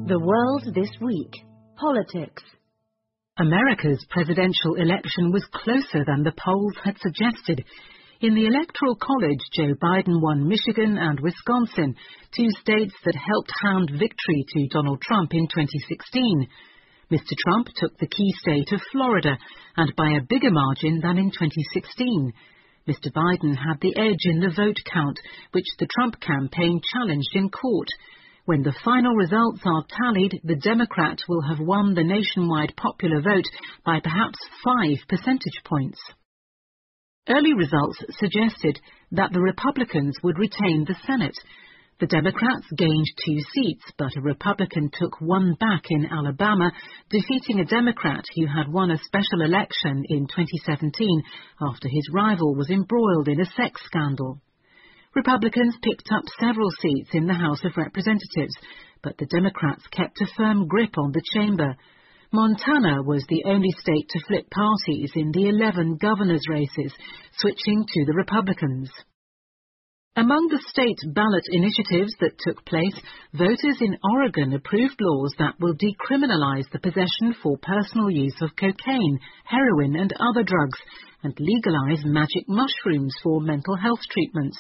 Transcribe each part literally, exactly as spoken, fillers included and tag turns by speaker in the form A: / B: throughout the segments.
A: The World This Week. Politics.
B: America's presidential election was closer than the polls had suggested. In the Electoral College, Joe Biden won Michigan and Wisconsin, two states that helped hand victory to Donald Trump in twenty sixteen. Mister Trump took the key state of Florida, and by a bigger margin than in twenty sixteen. Mister Biden had the edge in the vote count, which the Trump campaign challenged in court. When the final results are tallied, the Democrat will have won the nationwide popular vote by perhaps five percentage points. Early results suggested that the Republicans would retain the Senate. The Democrats gained two seats, but a Republican took one back in Alabama, defeating a Democrat who had won a special election in twenty seventeen after his rival was embroiled in a sex scandal. Republicans picked up several seats in the House of Representatives, but the Democrats kept a firm grip on the chamber. Montana was the only state to flip parties in the eleven governors' races, switching to the Republicans. Among the state ballot initiatives that took place, voters in Oregon approved laws that will decriminalize the possession for personal use of cocaine, heroin and other drugs, and legalize magic mushrooms for mental health treatment.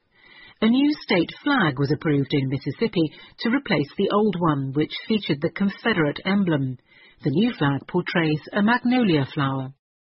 B: A new state flag was approved in Mississippi to replace the old one, which featured the Confederate emblem. The new flag portrays a magnolia flower.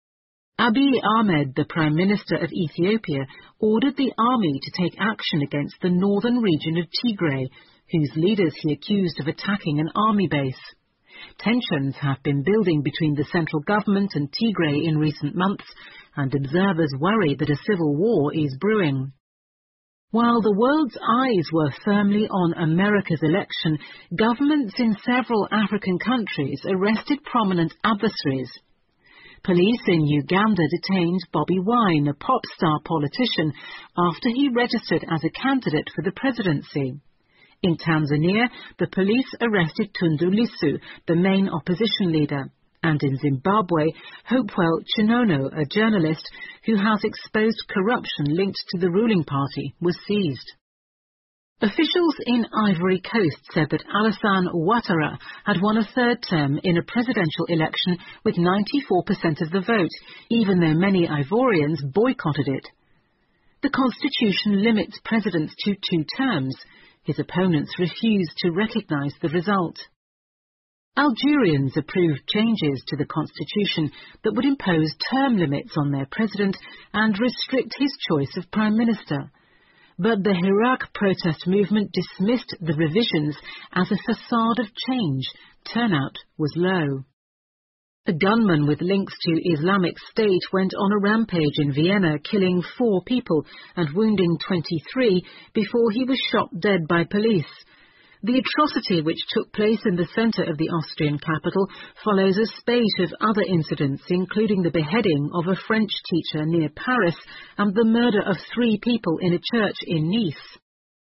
B: Abiy Ahmed, the Prime Minister of Ethiopia, ordered the army to take action against the northern region of Tigray, whose leaders he accused of attacking an army base. Tensions have been building between the central government and Tigray in recent months, and observers worry that a civil war is brewing. While the world's eyes were firmly on America's election, governments in several African countries arrested prominent adversaries. Police in Uganda detained Bobi Wine, a pop star politician, after he registered as a candidate for the presidency. In Tanzania, the police arrested Tundu Lissu, the main opposition leader. And in Zimbabwe, Hopewell Chinono, a journalist who has exposed corruption linked to the ruling party, was seized. Officials in Ivory Coast said that Alassane Ouattara had won a third term in a presidential election with ninety-four percent of the vote, even though many Ivorians boycotted it. The constitution limits presidents to two terms. His opponents refused to recognize the result. Algerians approved changes to the constitution that would impose term limits on their president and restrict his choice of prime minister. But the Hirak protest movement dismissed the revisions as a facade of change. Turnout was low. A gunman with links to Islamic State went on a rampage in Vienna, killing four people and wounding twenty-three before he was shot dead by police. The atrocity, which took place in the centre of the Austrian capital, follows a spate of other incidents, including the beheading of a French teacher near Paris and the murder of three people in a church in Nice.